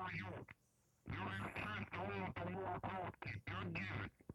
are you? Your intent told the world out. Did you give it?